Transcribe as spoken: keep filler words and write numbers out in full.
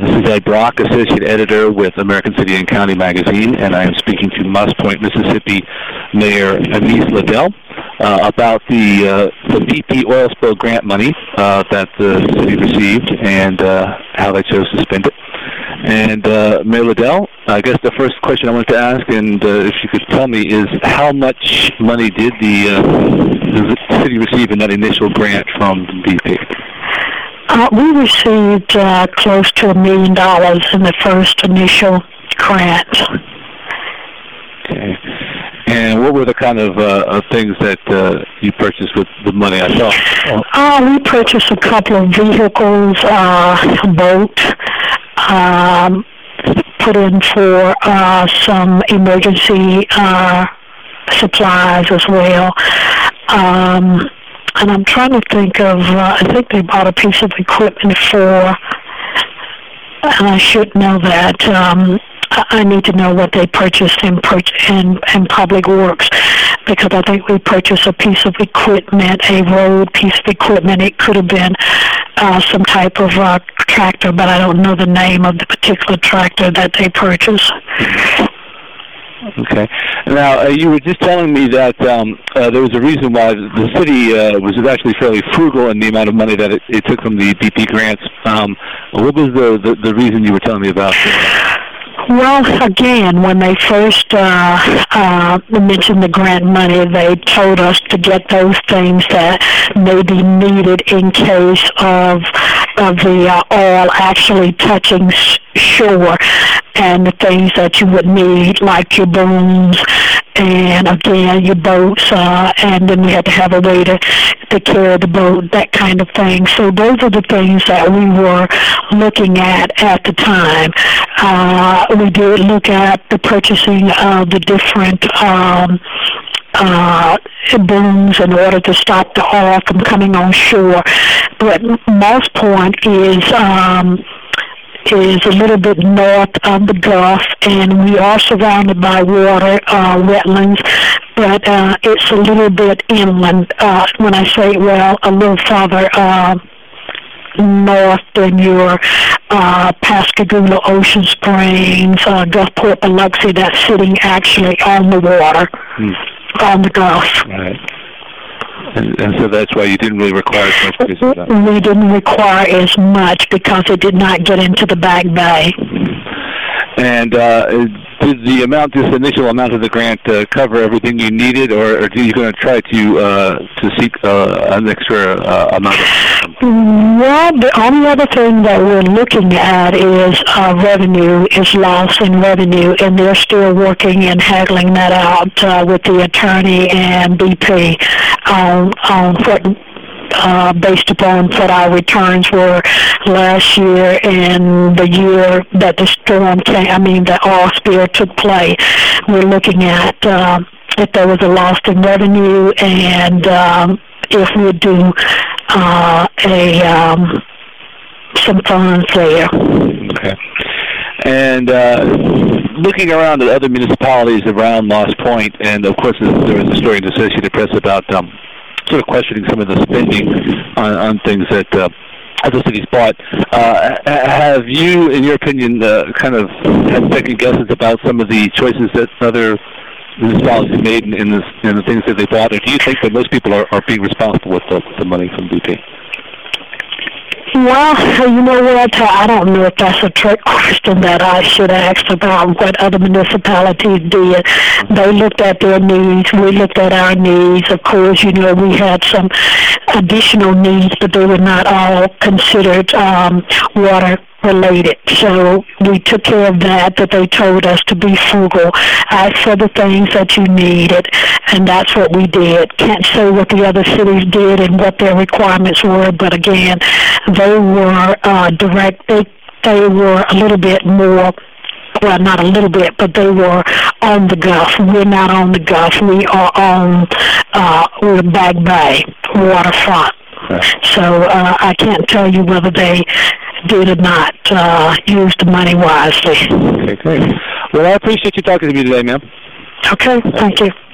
this is Ed Brock, Associate Editor with American City and County Magazine, and I am speaking to Moss Point, Mississippi Mayor Amis Liddell uh, about the uh, the B P oil spill grant money uh, that the city received and uh, how they chose to spend it. And uh, Mayor Liddell, I guess the first question I wanted to ask, and uh, if you could tell me, is how much money did the, uh, the city receive in that initial grant from B P? Uh, we received uh, close to a million dollars in the first initial grant. Okay. And what were the kind of uh, things that uh, you purchased with the money? I saw. Oh. Uh, we purchased a couple of vehicles, uh, a boat, um, put in for uh, some emergency uh, supplies as well. Um, and I'm trying to think of, uh, I think they bought a piece of equipment for, and I should know that. Um, I need to know what they purchased in, in, in Public Works, because I think we purchased a piece of equipment, a road piece of equipment. It could have been uh, some type of uh, tractor, but I don't know the name of the particular tractor that they purchased. Okay. Now, uh, you were just telling me that um, uh, there was a reason why the city uh, was actually fairly frugal in the amount of money that it, it took from the B P grants. Um, what was the, the, the reason you were telling me about? Well, again, when they first uh, uh, mentioned the grant money, they told us to get those things that may be needed in case of of the uh, oil actually touching sh shore, and the things that you would need, like your booms, and again, your boats, uh, and then we had to have a way to, to carry the boat, that kind of thing. So those are the things that we were looking at at the time. Uh, we did look at the purchasing of the different um, uh, booms in order to stop the oil from coming on shore. But Moss Point is um, is a little bit north of the Gulf, and we are surrounded by water, uh, wetlands, but uh, it's a little bit inland. Uh, when I say, well, a little farther uh, north than your uh, Pascagoula, Ocean Springs, uh, Gulfport, Biloxi, that's sitting actually on the water, hmm. on the Gulf. Right. And, and so that's why you didn't really require as much because of that. We didn't require as much because it did not get into the Back Bay. And uh, did the amount, this initial amount of the grant, uh, cover everything you needed, or, or are you going to try to uh, to seek uh, an extra uh, amount of? Well, the only other thing that we're looking at is uh, revenue, is loss in revenue, and they're still working and haggling that out uh, with the attorney and B P on, on what, uh, based upon what our returns were last year and the year that the storm came, I mean, the oil spill took place. We're looking at uh, if there was a loss in revenue and um, if we do uh, a um, some funds there. Okay. And uh, looking around at other municipalities around Moss Point, and of course there was a story in the Associated Press about um, sort of questioning some of the spending on, on things that uh, other cities bought. Uh, have you, in your opinion, uh, kind of had second guesses about some of the choices that other municipalities made in, in, this, in the things that they bought, or do you think that most people are, are being responsible with the, the money from B P? Well, you know what, I don't know if that's a trick question that I should ask about what other municipalities did. They looked at their needs, we looked at our needs. Of course, you know, we had some additional needs, but they were not all considered um, water related. So we took care of that, that they told us to be frugal, ask for the things that you needed, and that's what we did. Can't say what the other cities did and what their requirements were, but again, they were uh, direct, they, they were a little bit more, well, not a little bit, but they were on the Gulf. We're not on the Gulf. We are on, uh, we're Back Bay, waterfront. So uh, I can't tell you whether they did or not uh, use the money wisely. Okay, great. Well, I appreciate you talking to me today, ma'am. Okay, thank you.